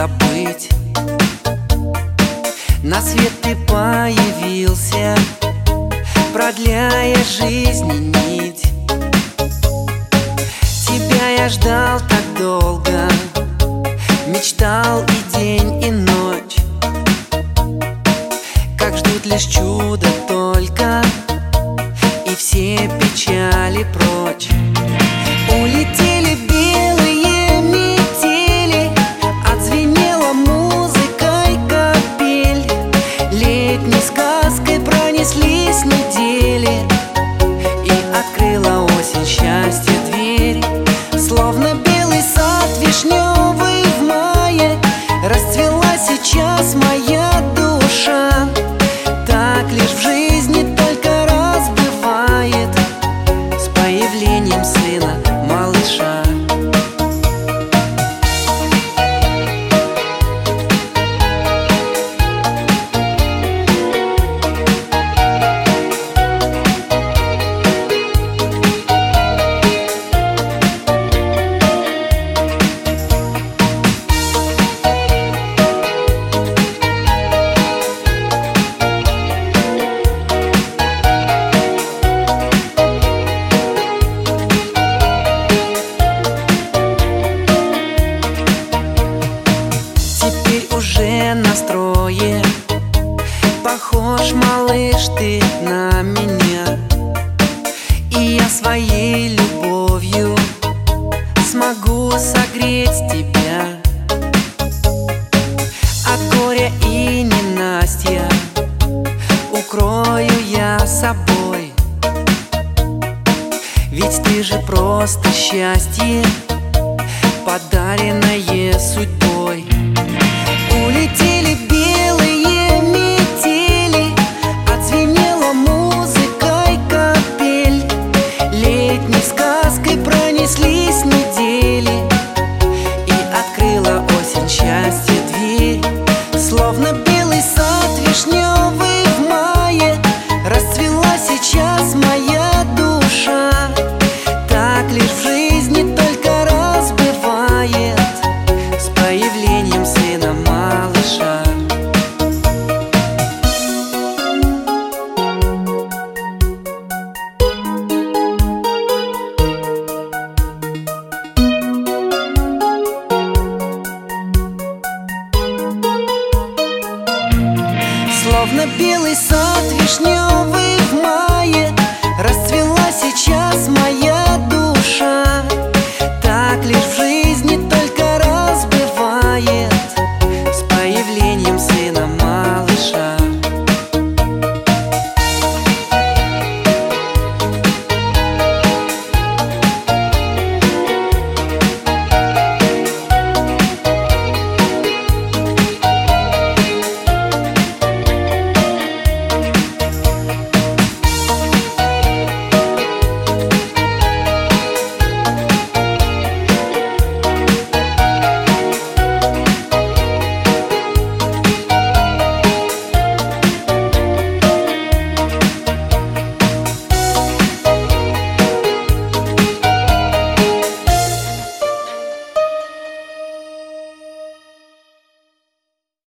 забыть. На свет ты появился, продляя жизни нить. Тебя я ждал так долго, мечтал и день, и ночь. Как ждут лишь чудо только, и все печали прочь. Улетели белые метели, отзвенела музыкой капель. Летней сказкой пронеслись недели, и открыла осень счастья дверь. Словно белый сад вишневый в мае, расцвела сейчас моя душа. Так лишь в жизни только раз бывает с появлением сына малыша. Уже настрое похож, малыш, ты на меня, и я своей любовью смогу согреть тебя. От горя и ненастья укрою я собой, ведь ты же просто счастье, подаренное судьбой. Улетели белые метели, отзвенела музыкой капель. Летней сказкой пронеслись недели, и открыла осень счастья дверь. Словно белый сад вишневый в мае, расцвела сейчас моя душа. Так лишь в жизни только раз бывает с появлением сына малыша. Словно белый сад вишневый в